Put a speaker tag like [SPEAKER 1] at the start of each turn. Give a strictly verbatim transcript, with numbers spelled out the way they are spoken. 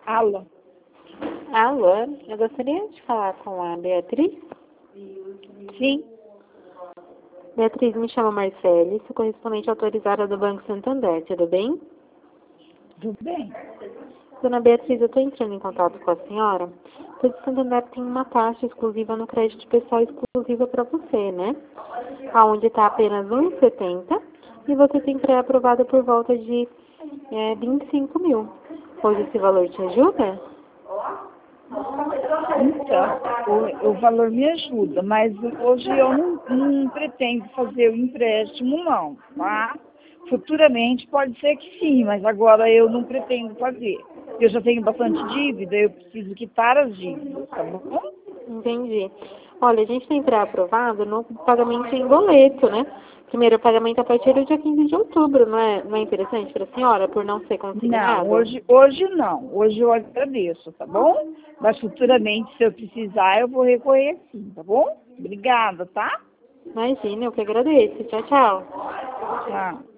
[SPEAKER 1] Alô?
[SPEAKER 2] Alô, eu gostaria de falar com a Beatriz.
[SPEAKER 1] Sim.
[SPEAKER 2] Beatriz, me chama Marcele, sou correspondente autorizada do Banco Santander, tudo bem?
[SPEAKER 1] Tudo bem.
[SPEAKER 2] Dona Beatriz, eu estou entrando em contato com a senhora, pois o Santander tem uma taxa exclusiva no crédito pessoal exclusiva para você, né? Aonde está apenas um vírgula setenta e você tem pré-aprovado por volta de é, vinte e cinco mil. Hoje esse valor te ajuda?
[SPEAKER 1] Então, o, o valor me ajuda, mas hoje eu não, não pretendo fazer o empréstimo, não, tá? Futuramente pode ser que sim, mas agora eu não pretendo fazer. Eu já tenho bastante dívida, eu preciso quitar as dívidas, tá bom?
[SPEAKER 2] Entendi. Olha, a gente tem pré-aprovado no pagamento em boleto, né? Primeiro pagamento a partir do dia quinze de outubro, não é, não é interessante para a senhora, por não ser
[SPEAKER 1] Não,
[SPEAKER 2] consignado?
[SPEAKER 1] hoje, hoje não. Hoje eu agradeço, tá bom? Mas futuramente, se eu precisar, eu vou recorrer sim, tá bom? Obrigada, tá?
[SPEAKER 2] Imagina, eu que agradeço. Tchau, tchau.
[SPEAKER 1] Tchau.